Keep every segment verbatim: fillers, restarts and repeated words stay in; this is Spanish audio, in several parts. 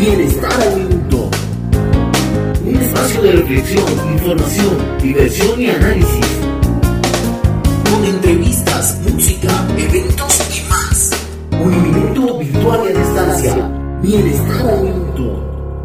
Bienestar al Minuto. Un espacio de reflexión, información, diversión y análisis. Con entrevistas, música, eventos y más. Un minuto virtual y a distancia. Bienestar al Minuto.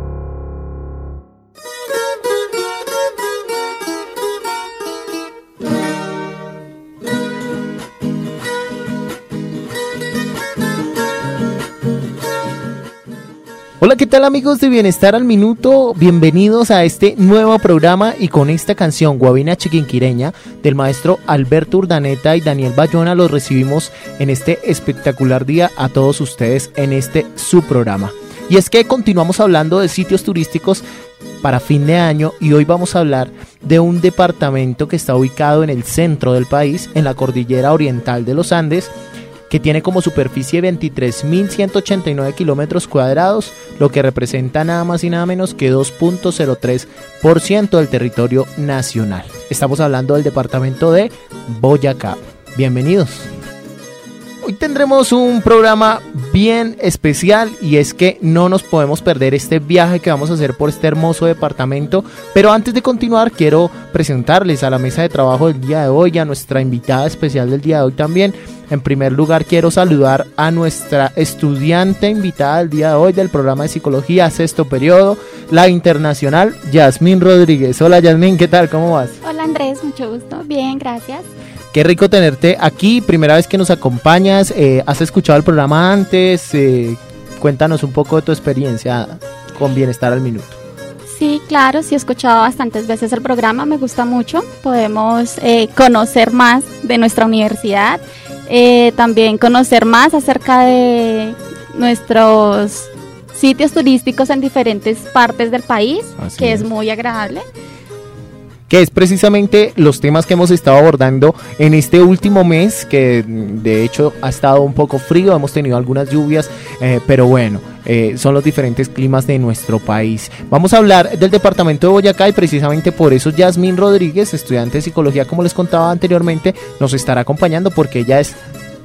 Hola, ¿qué tal amigos de Bienestar al Minuto? Bienvenidos a este nuevo programa y con esta canción Guabina Chiquinquireña del maestro Alberto Urdaneta y Daniel Bayona los recibimos en este espectacular día a todos ustedes en este su programa. Y es que continuamos hablando de sitios turísticos para fin de año y hoy vamos a hablar de un departamento que está ubicado en el centro del país, en la cordillera oriental de los Andes, que tiene como superficie veintitrés mil ciento ochenta y nueve kilómetros cuadrados, lo que representa nada más y nada menos que dos punto cero tres por ciento del territorio nacional. Estamos hablando del departamento de Boyacá. Bienvenidos. Hoy tendremos un programa bien especial y es que no nos podemos perder este viaje que vamos a hacer por este hermoso departamento, pero antes de continuar quiero presentarles a la mesa de trabajo del día de hoy, a nuestra invitada especial del día de hoy también. En primer lugar quiero saludar a nuestra estudiante invitada del día de hoy del programa de psicología sexto periodo, la internacional Yasmín Rodríguez. Hola Yasmín, ¿qué tal? ¿Cómo vas? Hola Andrés, mucho gusto. Bien, gracias. Qué rico tenerte aquí, primera vez que nos acompañas. Eh, ¿Has escuchado el programa antes? Eh, cuéntanos un poco de tu experiencia con Bienestar al Minuto. Sí, claro, sí he escuchado bastantes veces el programa, me gusta mucho. Podemos eh, conocer más de nuestra universidad. Eh, también conocer más acerca de nuestros sitios turísticos en diferentes partes del país, Así que es. es muy agradable. Que es precisamente los temas que hemos estado abordando en este último mes, que de hecho ha estado un poco frío, hemos tenido algunas lluvias, eh, pero bueno, eh, son los diferentes climas de nuestro país. Vamos a hablar del departamento de Boyacá y precisamente por eso Yasmín Rodríguez, estudiante de psicología, como les contaba anteriormente, nos estará acompañando porque ella es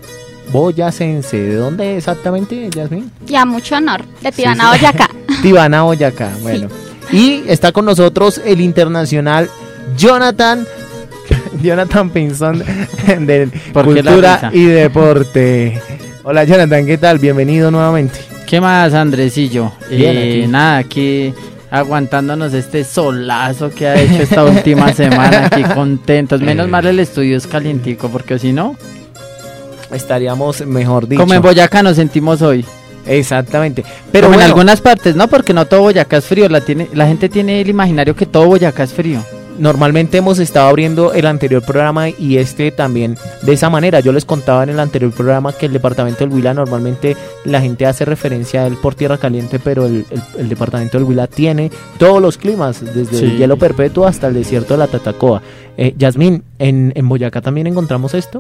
boyacense. ¿De dónde exactamente, Yasmín? Ya, mucho honor, de Tibana, sí, sí. Boyacá. Tibana, Boyacá, bueno. Sí. Y está con nosotros el internacional Jonathan, Jonathan Pinzón de Cultura y Deporte. Hola Jonathan, ¿qué tal? Bienvenido nuevamente. ¿Qué más, Andresillo? Bien, eh, aquí. Nada, aquí aguantándonos este solazo que ha hecho esta última semana, aquí contentos. Menos mal el estudio es calientico, porque si no estaríamos, mejor dicho, como en Boyacá nos sentimos hoy. Exactamente, pero como bueno, en algunas partes, no, porque no todo Boyacá es frío. La, tiene, la gente tiene el imaginario que todo Boyacá es frío. Normalmente hemos estado abriendo el anterior programa y este también de esa manera. Yo les contaba en el anterior programa que el departamento del Huila normalmente la gente hace referencia a él por tierra caliente, pero el, el, el departamento del Huila tiene todos los climas, desde sí. el hielo perpetuo hasta el desierto de la Tatacoa. Eh, Yasmín, ¿en, ¿en Boyacá también encontramos esto?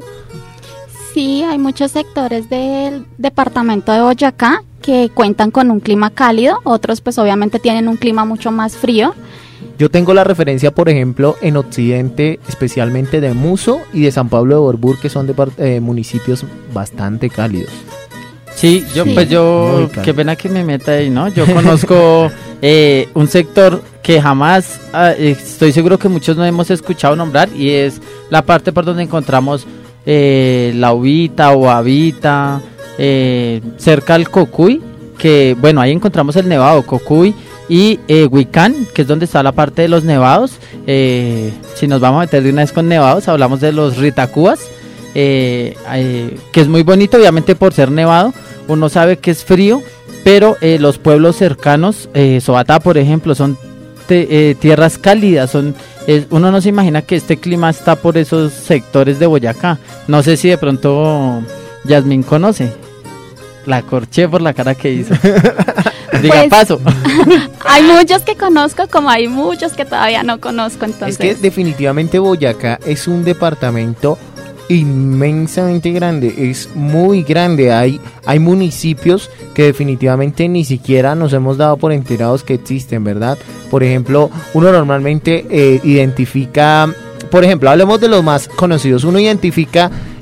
Sí, hay muchos sectores del departamento de Boyacá que cuentan con un clima cálido, otros pues obviamente tienen un clima mucho más frío. Yo tengo la referencia, por ejemplo, en Occidente, especialmente de Muso y de San Pablo de Borbur, que son de, eh, municipios bastante cálidos. Sí, yo sí. pues yo, qué pena que me meta ahí, ¿no? Yo conozco eh, un sector que jamás, eh, estoy seguro que muchos no hemos escuchado nombrar, y es la parte por donde encontramos eh, la Uvita o Avita, eh, cerca al Cocuy, que bueno, ahí encontramos el nevado Cocuy, y eh, Huicán, que es donde está la parte de los nevados. Eh, si nos vamos a meter de una vez con nevados, hablamos de los Ritacúas, eh, eh, que es muy bonito, obviamente por ser nevado, uno sabe que es frío, pero eh, los pueblos cercanos, eh, Sobatá por ejemplo, son te, eh, tierras cálidas, son eh, uno no se imagina que este clima está por esos sectores de Boyacá. No sé si de pronto Yasmín conoce. La corché por la cara que hizo. Diga, pues, paso. Hay muchos que conozco, como hay muchos que todavía no conozco, entonces. Es que definitivamente Boyacá es un departamento inmensamente grande, es muy grande. Hay, hay municipios que definitivamente ni siquiera nos hemos dado por enterados que existen, ¿verdad? Por ejemplo, uno normalmente eh, identifica, por ejemplo, hablemos de los más conocidos, uno identifica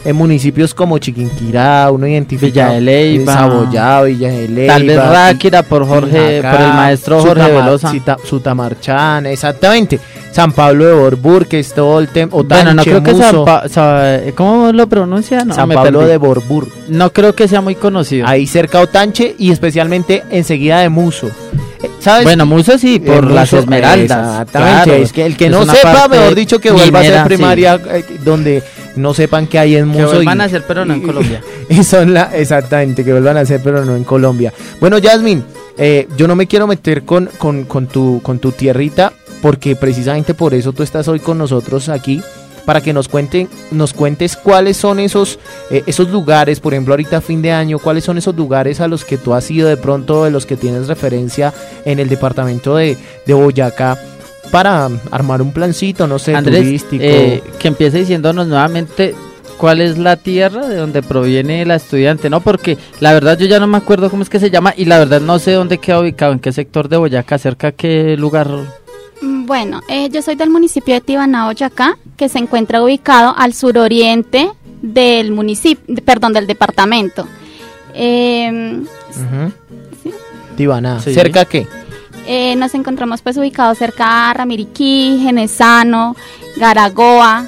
en municipios como Chiquinquirá, uno identifica Villa de Leyva, Saboyá, Villa de Leyva, tal vez Ráquira por Jorge, acá, por el maestro Jorge Sutamar, Velosa. Cita, Sutamarchán, exactamente. San Pablo de Borbur, que es todo el tema. Bueno, no creo que San pa Sa ¿cómo lo pronuncia? No, San Pablo perdí. de Borbur. No creo que sea muy conocido. Ahí cerca de Otanche y especialmente enseguida de Muso. ¿Sabes? Bueno, Muso sí, por Muso, las esmeraldas. Exactamente. Claro, es que el que no sepa, mejor dicho, que vuelva minera, a ser primaria, sí. eh, donde no sepan qué hay en Muso. Que vuelvan y, a hacer, pero no en Colombia. Y son la, exactamente, que vuelvan a hacer, pero no en Colombia. Bueno, Yasmin, eh, yo no me quiero meter con, con, con, tu, con tu tierrita, porque precisamente por eso tú estás hoy con nosotros aquí, para que nos cuenten, nos cuentes cuáles son esos, eh, esos lugares, por ejemplo, ahorita a fin de año, cuáles son esos lugares a los que tú has ido de pronto, de los que tienes referencia en el departamento de, de Boyacá, para armar un plancito, no sé, Andrés, turístico. Eh, que empiece diciéndonos nuevamente cuál es la tierra de donde proviene la estudiante, ¿no? Porque la verdad yo ya no me acuerdo cómo es que se llama y la verdad no sé dónde queda ubicado, en qué sector de Boyacá, cerca a qué lugar. Bueno, eh, yo soy del municipio de Tibaná, Boyacá, que se encuentra ubicado al suroriente del municipio, perdón, del departamento. Eh, uh-huh. ¿Sí? Tibaná, sí. ¿Cerca a qué? Eh, nos encontramos pues ubicados cerca a Ramiriquí, Genesano, Garagoa.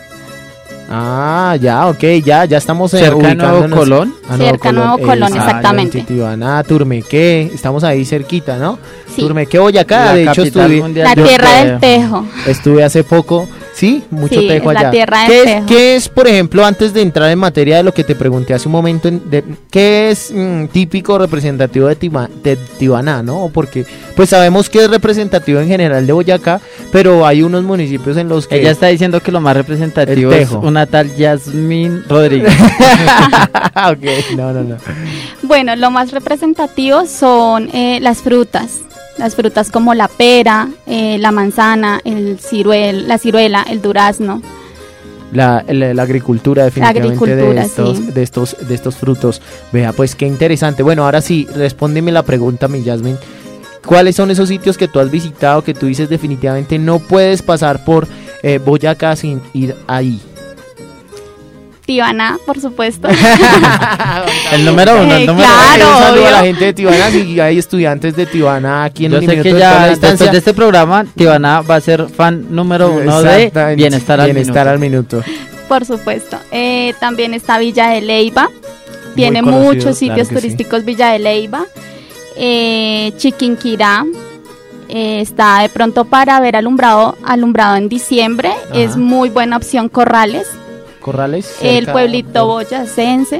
Ah, ya, ok, ya, ya estamos eh, cerca a Nuevo Colón. A Nuevo cerca a Nuevo Colón, Colón exactamente. Tibaná, Turmequé, estamos ahí cerquita, ¿no? Sí. Turmequé, Boyacá, de hecho estuve. La tierra del tejo. Estuve hace poco, sí, mucho sí, tejo es allá. La tierra del ¿Qué tejo. Es, ¿Qué es, por ejemplo, antes de entrar en materia de lo que te pregunté hace un momento, de, qué es mmm, típico representativo de, Tiba, de Tibaná, ¿no? Porque pues sabemos que es representativo en general de Boyacá, pero hay unos municipios en los que... Ella está diciendo que lo más representativo es una tal Yasmín Rodríguez. Ok, no, no, no. Bueno, lo más representativo son eh, las frutas. Las frutas como la pera, eh, la manzana, el ciruel, la ciruela, el durazno. La, la, la agricultura definitivamente la agricultura, de, estos, sí. de, estos, de estos frutos. Vea, pues qué interesante. Bueno, ahora sí, respóndeme la pregunta, mi Yasmin. ¿Cuáles son esos sitios que tú has visitado que tú dices definitivamente no puedes pasar por eh, Boyacá sin ir ahí? Tibaná, por supuesto. El número uno, el eh, número claro, uno. Un saludo obvio. a la gente de Tibaná, si hay estudiantes de Tibaná aquí en Yo un sé que ya después de este programa, Tibaná va a ser fan número uno de Bienestar al Bienestar Minuto. al Minuto. Por supuesto. Eh, también está Villa de Leyva. Tiene conocido, muchos sitios claro turísticos sí. Villa de Leyva. Eh, Chiquinquirá. Eh, está de pronto para ver alumbrado, alumbrado en diciembre. Ajá. Es muy buena opción Corrales. Corrales. El cerca, pueblito boyacense.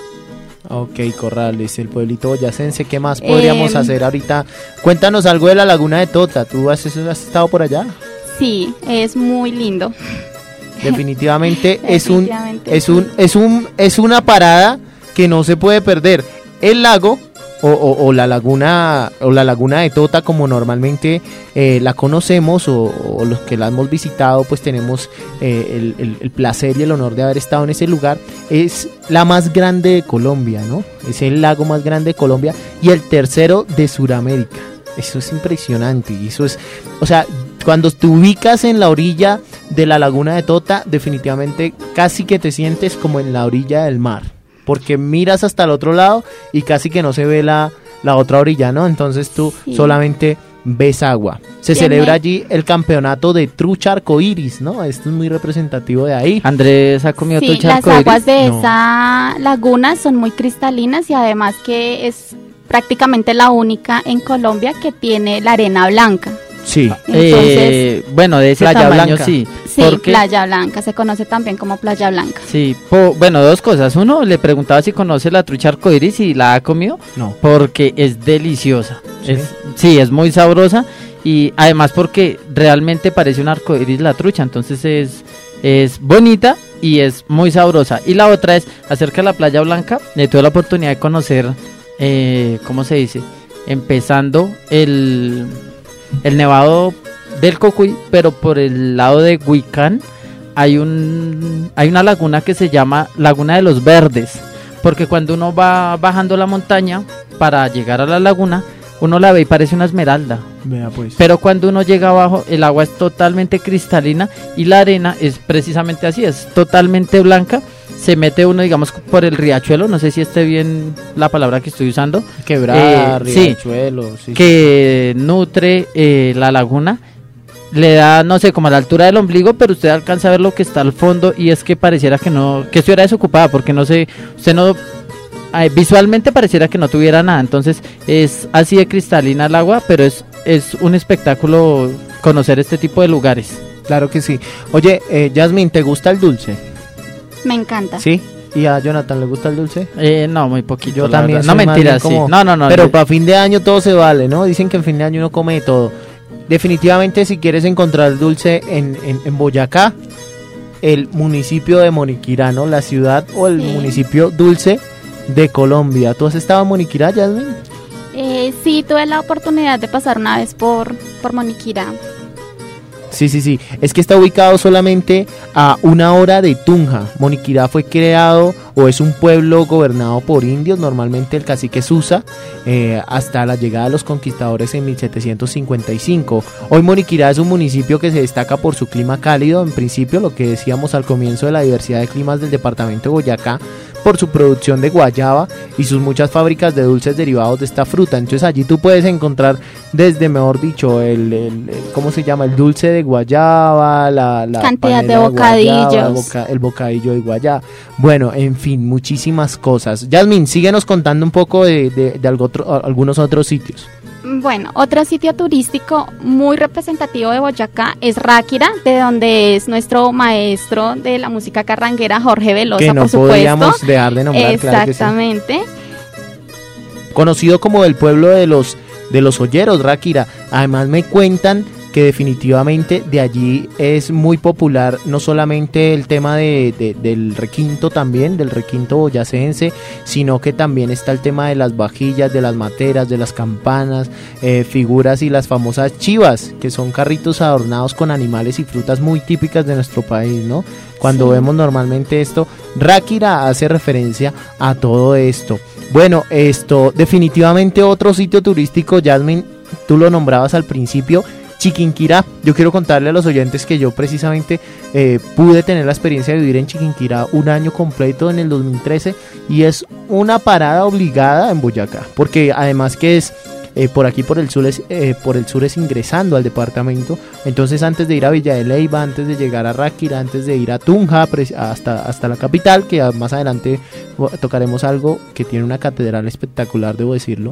Ok, Corrales, el pueblito boyacense. ¿Qué más podríamos Eh, hacer ahorita? Cuéntanos algo de la Laguna de Tota. ¿Tú has, has estado por allá? Sí, es muy lindo. Definitivamente, es un Definitivamente es sí. un es un es una parada que no se puede perder. El lago o, o, o la laguna o la laguna de Tota, como normalmente eh, la conocemos, o, o los que la hemos visitado pues tenemos eh, el, el, el placer y el honor de haber estado en ese lugar. Es la más grande de Colombia, ¿no? Es el lago más grande de Colombia y el tercero de Sudamérica. Eso es impresionante. Y eso es, o sea, cuando te ubicas en la orilla de la laguna de Tota, definitivamente casi que te sientes como en la orilla del mar, porque miras hasta el otro lado y casi que no se ve la, la otra orilla, ¿no? Entonces tú Sí. solamente ves agua. Se Tiene- celebra allí el campeonato de trucha arcoíris, ¿no? Esto es muy representativo de ahí. Andrés ha comido Sí, trucha las arcoíris. aguas de No. esa laguna son muy cristalinas y además que es prácticamente la única en Colombia que tiene la arena blanca. Sí. Eh, bueno, de ese Playa tamaño Blanca. sí. Sí, porque- Playa Blanca, se conoce también como Playa Blanca. Sí, po- bueno, dos cosas. Uno, le preguntaba si conoce la trucha arcoíris y la ha comido, No. porque es deliciosa. ¿Sí? Es, sí, es muy sabrosa y además porque realmente parece un arcoíris la trucha, entonces es, es bonita y es muy sabrosa. Y la otra es acerca de la Playa Blanca. Le tuve la oportunidad de conocer, eh, ¿cómo se dice? Empezando el, el nevado del Cocuy, pero por el lado de Huicán hay un hay una laguna que se llama Laguna de los Verdes, porque cuando uno va bajando la montaña para llegar a la laguna, uno la ve y parece una esmeralda, Vea pues. pero cuando uno llega abajo el agua es totalmente cristalina y la arena es precisamente así, es totalmente blanca se mete uno, digamos, por el riachuelo, no sé si esté bien la palabra que estoy usando. Quebrada, eh, riachuelo. Sí, sí, que sí. nutre eh, la laguna. Le da, no sé, como a la altura del ombligo, pero usted alcanza a ver lo que está al fondo y es que pareciera que no, que estuviera desocupada, porque no sé, usted no, eh, visualmente pareciera que no tuviera nada, entonces es así de cristalina el agua, pero es, es un espectáculo conocer este tipo de lugares. Claro que sí. Oye, eh, Yasmin, ¿te gusta el dulce? Me encanta. ¿Sí? ¿Y a Jonathan le gusta el dulce? Eh, no, muy poquito. Yo también. No, mentira, como... sí. No, no, no. Pero le... para fin de año todo se vale, ¿no? Dicen que en fin de año uno come de todo. Definitivamente, si quieres encontrar dulce en, en, en Boyacá, el municipio de Moniquirá, ¿no? La ciudad o el sí. municipio dulce de Colombia. ¿Tú has estado en Moniquirá, Yasmin? Eh, sí, tuve la oportunidad de pasar una vez por, por Moniquirá. Sí, sí, sí. Es que está ubicado solamente a una hora de Tunja. Moniquirá fue creado o es un pueblo gobernado por indios, normalmente el cacique Susa, eh, hasta la llegada de los conquistadores en mil setecientos cincuenta y cinco. Hoy Moniquirá es un municipio que se destaca por su clima cálido, en principio, lo que decíamos al comienzo de la diversidad de climas del departamento de Boyacá, por su producción de guayaba y sus muchas fábricas de dulces derivados de esta fruta. Entonces allí tú puedes encontrar desde, mejor dicho, el, el, el ¿cómo se llama? El dulce de guayaba, la, la cantidad de bocadillos, de guayaba, el, boca, el bocadillo de guayaba. Bueno, en fin, muchísimas cosas. Yasmin, síguenos contando un poco de, de, de algo otro, algunos otros sitios. Bueno, otro sitio turístico muy representativo de Boyacá es Ráquira, de donde es nuestro maestro de la música carranguera, Jorge Velosa, que no por supuesto. podíamos dejar de nombrar. Exactamente. Claro que sí. Conocido como el pueblo de los de los olleros, Ráquira. Además me cuentan que definitivamente de allí es muy popular no solamente el tema de, de, del requinto también, del requinto boyacense, sino que también está el tema de las vajillas, de las materas, de las campanas, eh, figuras y las famosas chivas, que son carritos adornados con animales y frutas muy típicas de nuestro país, ¿no? Cuando sí. vemos normalmente esto, Ráquira hace referencia a todo esto. Bueno, esto definitivamente otro sitio turístico, Yasmin, tú lo nombrabas al principio, Chiquinquirá. Yo quiero contarle a los oyentes que yo precisamente eh, pude tener la experiencia de vivir en Chiquinquirá un año completo en el dos mil trece y es una parada obligada en Boyacá, porque además que es eh, por aquí por el sur es eh, por el sur es ingresando al departamento. Entonces antes de ir a Villa de Leyva, antes de llegar a Ráquira, antes de ir a Tunja hasta, hasta la capital, que más adelante tocaremos algo que tiene una catedral espectacular, debo decirlo,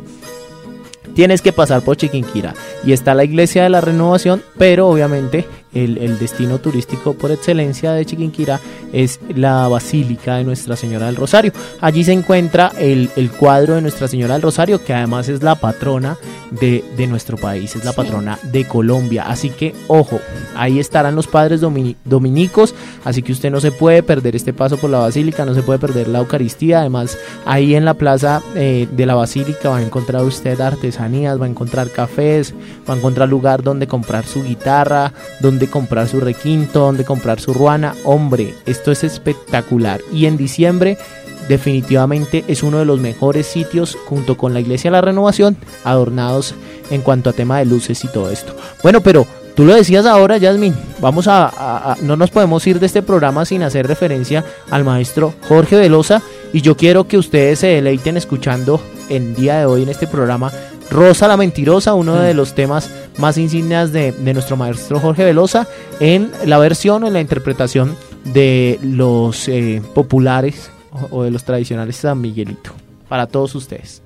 tienes que pasar por Chiquinquirá y está la iglesia de la Renovación, pero obviamente el, el destino turístico por excelencia de Chiquinquirá es la Basílica de Nuestra Señora del Rosario. Allí se encuentra el, el cuadro de Nuestra Señora del Rosario, que además es la patrona de, de nuestro país, es la patrona de Colombia, así que ojo, ahí estarán los padres domini- dominicos, así que usted no se puede perder este paso por la Basílica, no se puede perder la Eucaristía. Además ahí en la plaza eh, de la Basílica va a encontrar usted artesanías, va a encontrar cafés, va a encontrar lugar donde comprar su guitarra, donde comprar su requinto, donde comprar su ruana. Hombre, esto es espectacular y en diciembre definitivamente es uno de los mejores sitios, junto con la iglesia de la Renovación, adornados en cuanto a tema de luces y todo esto. Bueno, pero tú lo decías ahora, Yasmin, vamos a, a, a no nos podemos ir de este programa sin hacer referencia al maestro Jorge Velosa, y yo quiero que ustedes se deleiten escuchando el día de hoy en este programa Rosa la Mentirosa, uno de los temas más insignias de, de nuestro maestro Jorge Velosa, en la versión o en la interpretación de los eh, populares o, o de los tradicionales San Miguelito, para todos ustedes.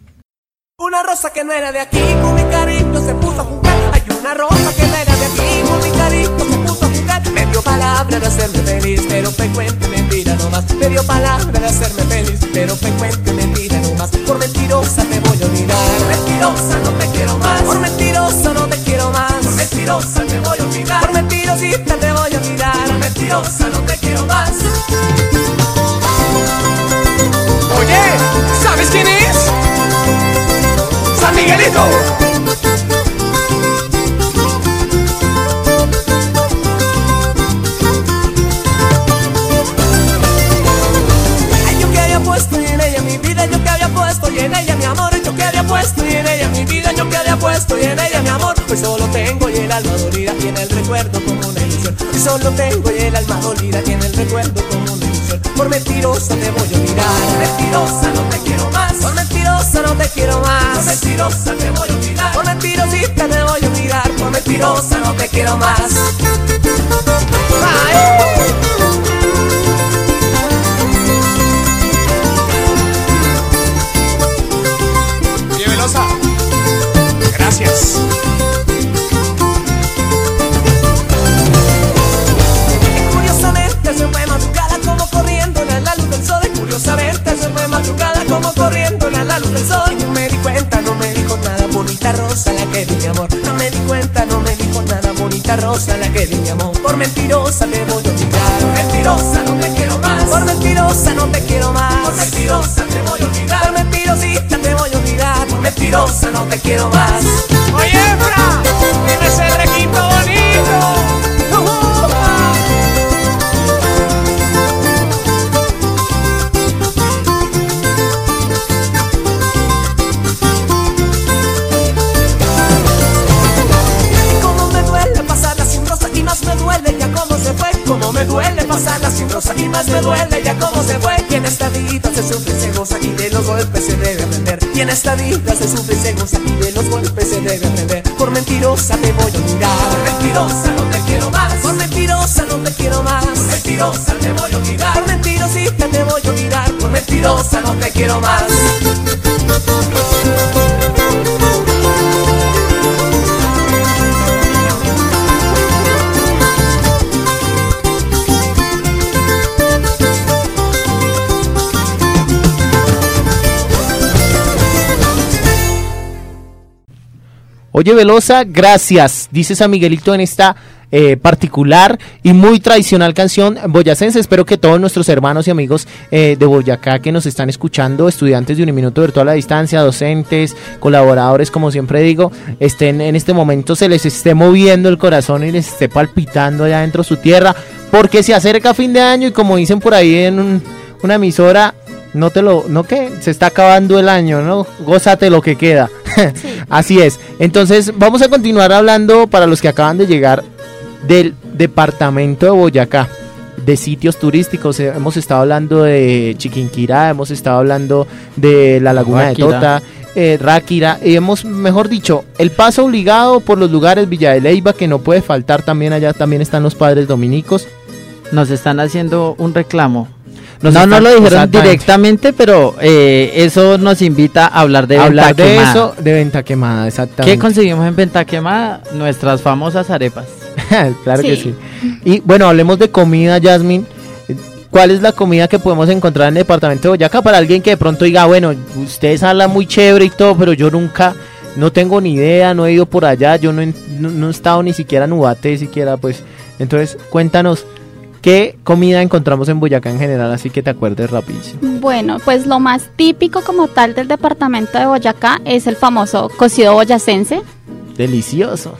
Una rosa que no era de aquí, con mi carito se puso a jugar. Hay una rosa que no era de aquí, con mi carito se puso a jugar. Me dio palabra de hacerme feliz, pero fue cuento y mentira nomás. Me dio palabra de hacerme feliz, pero fue cuento y mentira nomás. Por mentirosa te voy a olvidar, por mentirosa no te quiero más. Por mentirosa no te quiero más, por mentirosa te voy a olvidar. Por mentirosita te voy a olvidar, por mentirosa no te quiero más. Oye, ¿sabes quién es? San Miguelito. Ay, yo que había puesto y en ella mi vida, yo que había puesto y en ella mi amor, yo que había puesto y en ella mi vida, yo que había puesto y en ella mi amor. Hoy solo tengo y el alma dolida y en el recuerdo como una ilusión. solo tengo y el alma dolida tiene el recuerdo como un ilusión. Por mentirosa te voy a olvidar. Por mentirosa no te quiero más. Por mentirosa no te quiero más. Por mentirosa te voy a olvidar. Por mentirosita te voy a olvidar. Por mentirosa no te quiero más. ¡Ay! Velosa, gracias. Y curiosamente se fue madrugada como corriendo en la luz del sol. Y curiosamente se fue madrugada como corriendo en la luz del sol. Y no me di cuenta, no me dijo nada, bonita rosa la que vi mi amor. No me di cuenta, no me dijo nada, bonita rosa la que vi mi amor. Por mentirosa te voy a olvidar. Por mentirosa no te quiero más. Por mentirosa no te quiero más. Por mentirosa te voy a olvidar. Por mentirosita te voy a olvidar. Por mentirosa no te quiero más. Oye, Efra, dime ese requinto bonito. Uh -huh. Me duele ya cómo se fue, como me duele pasarla sin rosa y más me duele ya cómo se fue. Y en esta vida se sufre y se goza y de los golpes se debe aprender. Y en esta vida se sufre y se goza y de los golpes se debe aprender. Por mentirosa te voy a olvidar. Por mentirosa no te quiero más. Por mentirosa no te quiero más. Por mentirosa te voy a olvidar. Por mentirosita te voy a olvidar. Por mentirosa no te quiero más. Oye, Velosa, gracias, dice San Miguelito en esta eh, particular y muy tradicional canción boyacense. Espero que todos nuestros hermanos y amigos eh, de Boyacá que nos están escuchando, estudiantes de Uniminuto Virtual a Distancia, docentes, colaboradores, como siempre digo, estén en este momento, se les esté moviendo el corazón y les esté palpitando allá dentro de su tierra, porque se acerca fin de año y como dicen por ahí en un, una emisora, no te lo, no que se está acabando el año, ¿no? Gózate lo que queda. Sí. Así es. Entonces vamos a continuar hablando, para los que acaban de llegar, del departamento de Boyacá, de sitios turísticos. Hemos estado hablando de Chiquinquirá, hemos estado hablando de la Laguna Ráquira. de Tota, eh, Ráquira, y hemos, mejor dicho, el paso obligado por los lugares, Villa de Leyva, que no puede faltar también. Allá también están los padres dominicos. Nos están haciendo un reclamo. Nos no, están, no lo dijeron directamente, pero eh, eso nos invita a hablar de hablar venta de quemada. eso, de venta quemada, exactamente. ¿Qué conseguimos en venta quemada? Nuestras famosas arepas. Claro sí. que sí. Y bueno, hablemos de comida, Yasmin. ¿Cuál es la comida que podemos encontrar en el departamento de Boyacá? Para alguien que de pronto diga, bueno, ustedes hablan muy chévere y todo, pero yo nunca, no tengo ni idea, no he ido por allá, yo no, no, no he estado ni siquiera en Ubaté, siquiera, pues. Entonces, cuéntanos, ¿qué comida encontramos en Boyacá en general? Así que te acuerdes rapidísimo. Bueno, pues lo más típico como tal del departamento de Boyacá es el famoso cocido boyacense. Delicioso.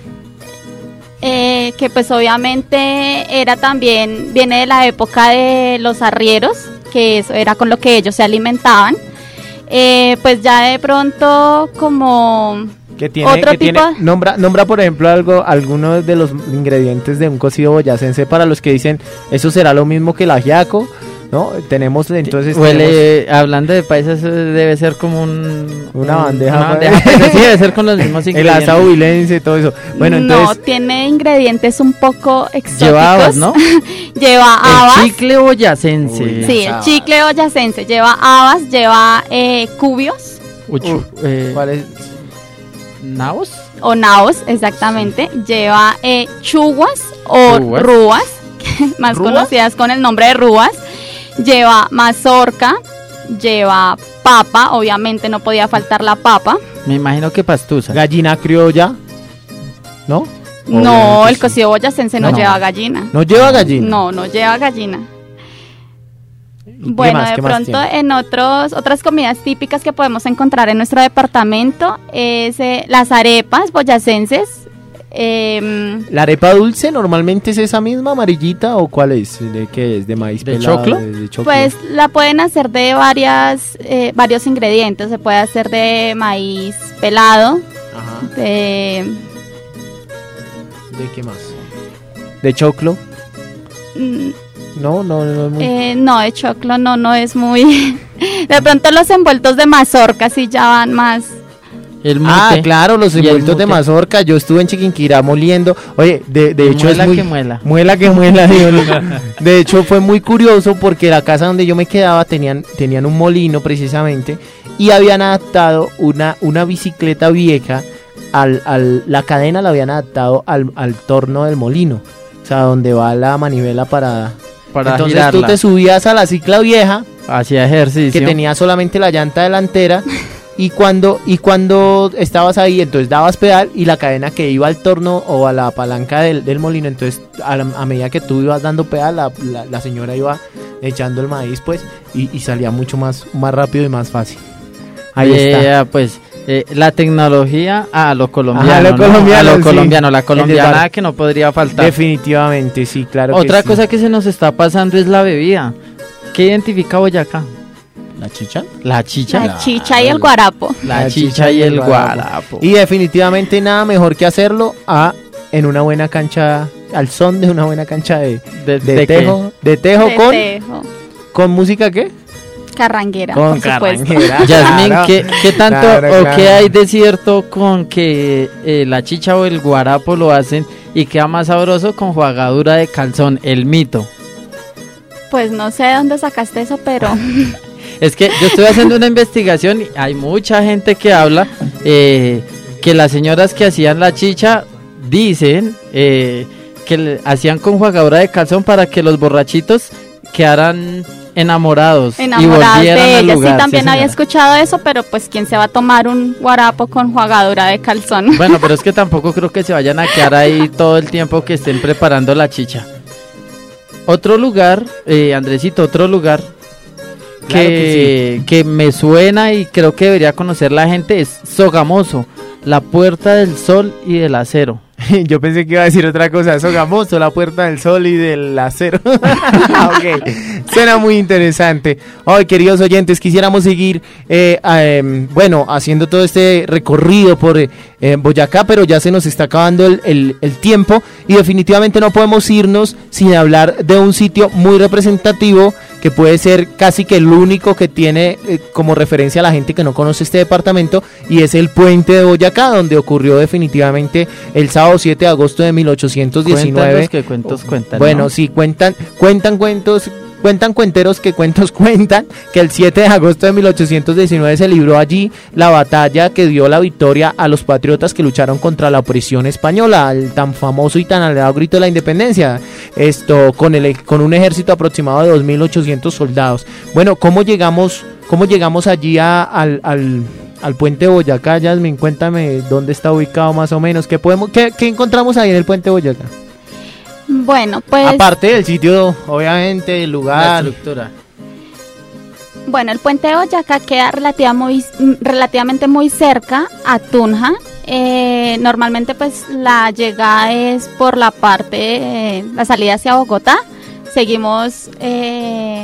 Eh, que pues obviamente era también, viene de la época de los arrieros, que eso era con lo que ellos se alimentaban. Eh, pues ya de pronto como... Que tiene, otro que tipo tiene, nombra, nombra por ejemplo algo, algunos de los ingredientes de un cocido boyacense para los que dicen eso será lo mismo que el ajiaco, ¿no? Tenemos entonces huele, tenemos, hablando de paisas, debe ser como un una bandeja, una bandeja pero sí debe ser con los mismos ingredientes. El asado huilense y todo eso. Bueno, entonces no, tiene ingredientes un poco exóticos. Lleva habas, ¿no? Lleva habas. El chicle boyacense. Uy, sí, el chicle boyacense lleva habas, lleva eh, cubios. Uchu, uh, eh, ¿cuál es? ¿Naos? O naos, exactamente. Lleva eh, chuguas o Rúas. rúas, más ¿Rúas? conocidas con el nombre de rúas. Lleva mazorca, lleva papa, obviamente no podía faltar la papa. Me imagino que pastusa. Gallina criolla, ¿no? No, el sí. cocido boyacense no, No. lleva gallina. ¿No lleva gallina? No, no lleva gallina. Bueno, más? de ¿Qué más pronto tiene? en otros otras comidas típicas que podemos encontrar en nuestro departamento es eh, las arepas boyacenses. Eh, ¿La arepa dulce normalmente es esa misma amarillita o cuál es? ¿De qué es? ¿De maíz ¿De pelado? choclo? De, de choclo. pues la pueden hacer de varias eh, varios ingredientes. Se puede hacer de maíz pelado, Ajá. de ¿De qué más? ¿De choclo? No, no, no es muy... Eh, no, de choclo no, no es muy... De pronto los envueltos de mazorca sí ya van más... El mute. Ah, claro, los envueltos de mute. mazorca. Yo estuve en Chiquinquirá moliendo. Oye, de, de hecho Muela es muy... que muela. Muela que muela, digo, no. De hecho fue muy curioso porque la casa donde yo me quedaba tenían, tenían un molino precisamente y habían adaptado una, una bicicleta vieja, al, al, la cadena la habían adaptado al, al torno del molino. O sea, donde va la manivela para... Para Entonces girarla. tú te subías a la cicla vieja Hacía ejercicio. que tenía solamente la llanta delantera y cuando y cuando estabas ahí entonces dabas pedal y la cadena que iba al torno o a la palanca del, del molino, entonces a, la- a medida que tú ibas dando pedal la, la- la señora iba echando el maíz pues y, y salía mucho más, más rápido y más fácil. Ahí Eh, está. Pues eh, la tecnología a lo colombiano. Ajá, lo ¿no? colombiano, A lo sí. colombiano, la El colombiana desbar- que no podría faltar. Definitivamente, sí, claro. Otra que sí. cosa que se nos está pasando es la bebida. ¿Qué identifica Boyacá? ¿La chicha? La chicha. La chicha y el guarapo. La, chicha y el guarapo. Y definitivamente nada mejor que hacerlo a en una buena cancha, al son de una buena cancha de, ¿De, de de qué? tejo, de tejo De con, tejo. con música ¿qué? Carranguera, Con por supuesto. carranguera. Yasmín, Claro. ¿qué, qué tanto Claro, o claro. qué hay de cierto con que eh, la chicha o el guarapo lo hacen y queda más sabroso con jugadura de calzón? El mito. Pues no sé de dónde sacaste eso, pero Es que yo estoy haciendo una investigación y hay mucha gente que habla eh, que las señoras que hacían la chicha dicen eh, que le hacían con jugadura de calzón para que los borrachitos quedaran enamorados, y enamoradas volvieran de al ella. lugar. Sí, también había señora. escuchado eso, pero pues quién se va a tomar un guarapo con jugadura de calzón. Bueno, pero es que tampoco creo que se vayan a quedar ahí todo el tiempo que estén preparando la chicha. Otro lugar, eh, Andresito, otro lugar que, Claro que que me suena y creo que debería conocer la gente es Sogamoso, la Puerta del Sol y del Acero. Yo pensé que iba a decir otra cosa, Sogamoso, la Puerta del Sol y del Acero. Ok, suena muy interesante. Hoy, queridos oyentes, quisiéramos seguir, eh, eh, bueno, haciendo todo este recorrido por eh, Boyacá, pero ya se nos está acabando el, el- el tiempo y definitivamente no podemos irnos sin hablar de un sitio muy representativo que puede ser casi que el único que tiene eh, como referencia a la gente que no conoce este departamento, y es el Puente de Boyacá, donde ocurrió definitivamente el sábado siete de agosto de mil ochocientos diecinueve. Cuentan los que cuentos cuentan, Bueno, ¿no? sí, cuentan, cuentan cuentos, cuentan cuenteros que cuentos cuentan, que el siete de agosto de mil ochocientos diecinueve se libró allí la batalla que dio la victoria a los patriotas que lucharon contra la opresión española, al tan famoso y tan alabado grito de la independencia, esto con el con un ejército aproximado de dos mil ochocientos soldados. Bueno, ¿cómo llegamos, cómo llegamos allí a- al, al, al Puente de Boyacá? Yasmin, cuéntame dónde está ubicado más o menos, qué podemos, qué, qué encontramos ahí en el Puente de Boyacá. Bueno, pues Aparte del sitio, obviamente, el La lugar. estructura. bueno, el puente de Boyacá queda relativa muy- mm, relativamente muy cerca a Tunja. Eh, normalmente pues la llegada es por la parte, eh, la salida hacia Bogotá. Seguimos, eh,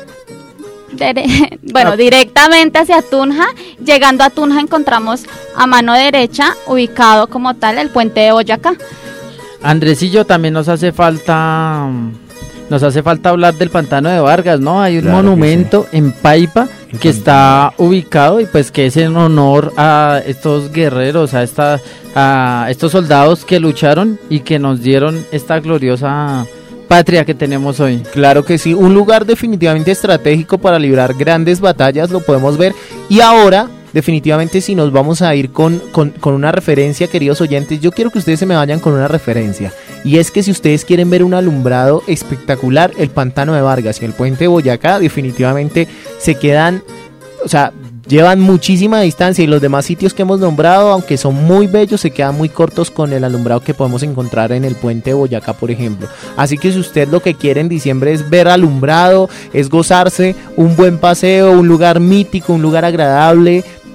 dere- bueno, Ah. directamente hacia Tunja. Llegando a Tunja encontramos a mano derecha, ubicado como tal, el puente de Boyacá. Andresillo, también nos hace falta nos hace falta hablar del pantano de Vargas, ¿no? Hay un Claro que monumento en Paipa El que está ubicado y pues que es en honor a estos guerreros, a esta a estos soldados que lucharon y que nos dieron esta gloriosa patria que tenemos hoy. Claro que sí, un lugar definitivamente estratégico para librar grandes batallas, lo podemos ver. Y ahora, definitivamente, si nos vamos a ir con, con, con una referencia, queridos oyentes, yo quiero que ustedes se me vayan con una referencia. Y es que si ustedes quieren ver un alumbrado espectacular, el Pantano de Vargas y el Puente de Boyacá definitivamente se quedan, o sea, llevan muchísima distancia, y los demás sitios que hemos nombrado, aunque son muy bellos, se quedan muy cortos con el alumbrado que podemos encontrar en el Puente de Boyacá, por ejemplo. Así que si usted lo que quiere en diciembre es ver alumbrado, es gozarse un buen paseo, un lugar mítico, un lugar agradable,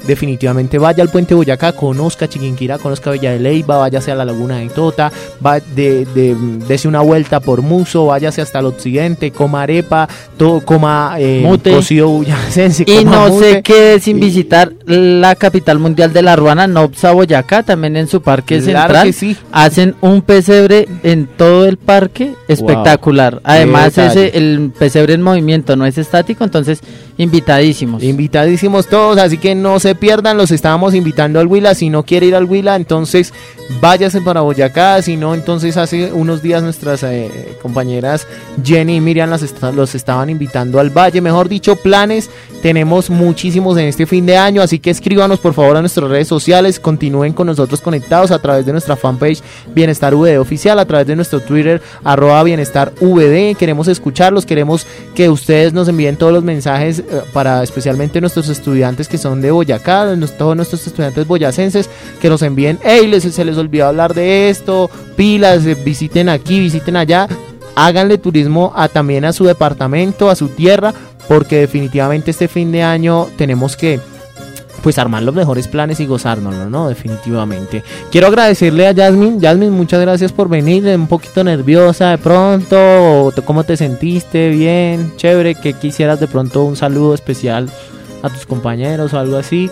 definitivamente vaya al Puente Boyacá, conozca Chiquinquirá, conozca Villa de Leyva, váyase a la Laguna de Tota, va de, de, dese una vuelta por Muso, váyase hasta el occidente, coma arepa, todo, coma eh, cocido boyacense, y no mute. se quede sin visitar la capital mundial de la ruana, Nopsa, Boyacá, también en su parque Claro central, que sí. hacen un pesebre en todo el parque espectacular. Wow. Además ese, el pesebre en movimiento, no es estático, entonces invitadísimos. Invitadísimos todos, así que no se pierdan, los estábamos invitando al Huila. Si no quiere ir al Huila, entonces váyase para Boyacá. Si no, entonces hace unos días nuestras eh, compañeras Jenny y Miriam las est- los estaban invitando al Valle. Mejor dicho, planes tenemos muchísimos en este fin de año, así que escríbanos por favor a nuestras redes sociales, continúen con nosotros conectados a través de nuestra fanpage Bienestar V D Oficial, a través de nuestro Twitter arroba Bienestar V D. Queremos escucharlos, queremos que ustedes nos envíen todos los mensajes para especialmente nuestros estudiantes que son de Boyacá, todos nuestros estudiantes boyacenses, que nos envíen, hey, les, se les olvidó hablar de esto, pilas, visiten aquí, visiten allá, háganle turismo a, también a su departamento, a su tierra, porque definitivamente este fin de año tenemos que pues armar los mejores planes y gozárnoslo, ¿no? Definitivamente. Quiero agradecerle a Yasmin. Yasmin, muchas gracias por venir. Un poquito nerviosa de pronto. ¿Cómo te sentiste? Bien, chévere. Que quisieras de pronto un saludo especial a tus compañeros o algo así.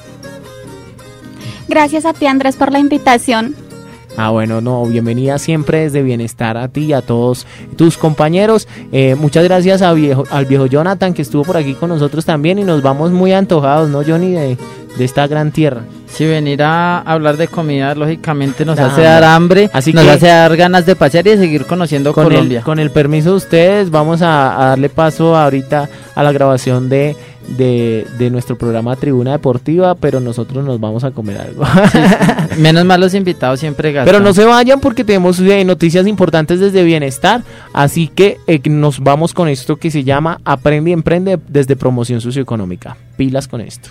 Gracias a ti, Andrés, por la invitación. Ah, bueno, no, bienvenida siempre desde Bienestar a ti y a todos tus compañeros. Eh, muchas gracias a viejo, al viejo Jonathan que estuvo por aquí con nosotros también y nos vamos muy antojados, ¿no, Johnny? De, de esta gran tierra. Sí, venir a hablar de comida lógicamente nos hace dar hambre, así nos que hace dar ganas de pasear y de seguir conociendo con Colombia. El, con el permiso de ustedes, vamos a, a darle paso ahorita a la grabación de, de, de nuestro programa Tribuna Deportiva, pero nosotros nos vamos a comer algo. Sí, sí. Menos mal los invitados siempre gastan. Pero no se vayan porque tenemos eh, noticias importantes desde Bienestar, así que eh, nos vamos con esto que se llama Aprende y Emprende desde Promoción Socioeconómica. Pilas con esto.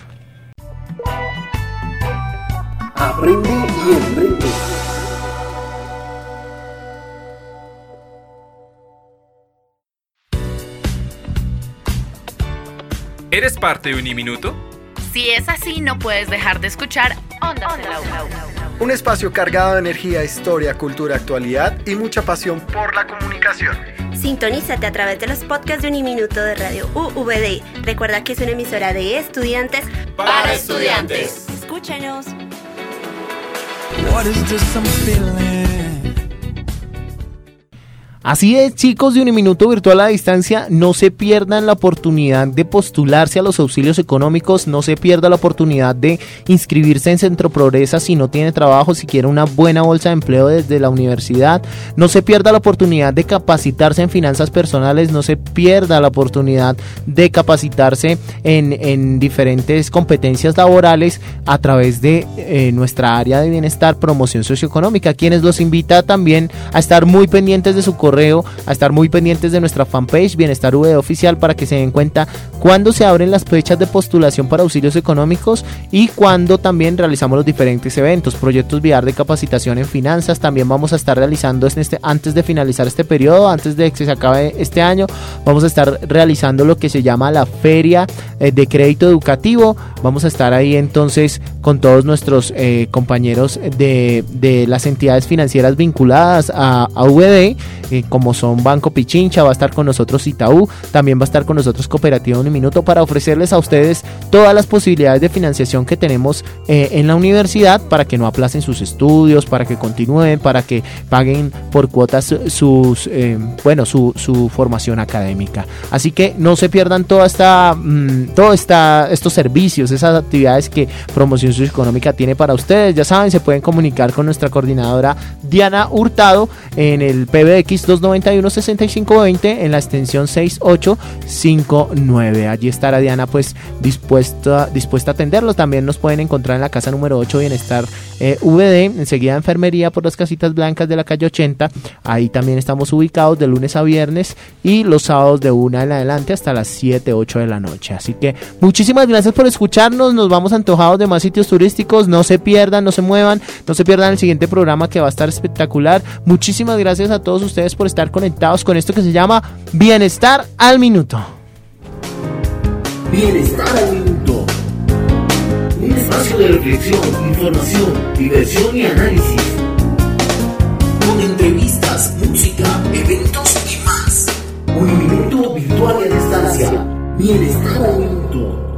Aprende y emprende. ¿Eres parte de Uniminuto? Si es así, no puedes dejar de escuchar Ondas en la U. Un espacio cargado de energía, historia, cultura, actualidad y mucha pasión por la comunicación. Sintonízate a través de los podcasts de Uniminuto de Radio U V D. Recuerda que es una emisora de estudiantes para estudiantes. Escúchanos. What is this I'm feeling? Así es, chicos de Uniminuto Virtual a Distancia, no se pierdan la oportunidad de postularse a los auxilios económicos, no se pierda la oportunidad de inscribirse en Centro Progresa si no tiene trabajo, si quiere una buena bolsa de empleo desde la universidad, no se pierda la oportunidad de capacitarse en finanzas personales, no se pierda la oportunidad de capacitarse en, en diferentes competencias laborales a través de eh, nuestra área de bienestar, promoción socioeconómica, quienes los invita también a estar muy pendientes de su correo, a estar muy pendientes de nuestra fanpage Bienestar V D Oficial para que se den cuenta cuándo se abren las fechas de postulación para auxilios económicos y cuándo también realizamos los diferentes eventos, proyectos V I A R de capacitación en finanzas. También vamos a estar realizando en este, antes de finalizar este periodo, antes de que se acabe este año, vamos a estar realizando lo que se llama la feria eh, de crédito educativo. Vamos a estar ahí entonces con todos nuestros eh, compañeros de, de las entidades financieras vinculadas a, a V D, eh, como son Banco Pichincha, va a estar con nosotros Itaú, también va a estar con nosotros Cooperativa Uniminuto para ofrecerles a ustedes todas las posibilidades de financiación que tenemos eh, en la universidad para que no aplacen sus estudios, para que continúen, para que paguen por cuotas sus, eh, bueno, su, su formación académica. Así que no se pierdan toda esta, mmm, todo esta, estos servicios, esas actividades que Promoción Socioeconómica tiene para ustedes. Ya saben, se pueden comunicar con nuestra coordinadora Diana Hurtado en el P B X dos noventa y uno, sesenta y cinco veinte en la extensión seis ocho cinco nueve. Allí estará Diana pues dispuesta, dispuesta a atenderlos. También nos pueden encontrar en la casa número ocho Bienestar eh, V D, enseguida Enfermería por las Casitas Blancas de la calle ochenta. Ahí también estamos ubicados de lunes a viernes y los sábados de una en adelante hasta las siete, ocho de la noche. Así que muchísimas gracias por escucharnos. Nos vamos antojados de más sitios turísticos. No se pierdan, no se muevan, no se pierdan el siguiente programa que va a estar espectacular. Muchísimas gracias a todos ustedes por estar conectados con esto que se llama Bienestar al Minuto. Bienestar al Minuto. Un espacio de reflexión, información, diversión y análisis. Con entrevistas, música, eventos y más. Un minuto virtual a distancia. Bienestar al minuto.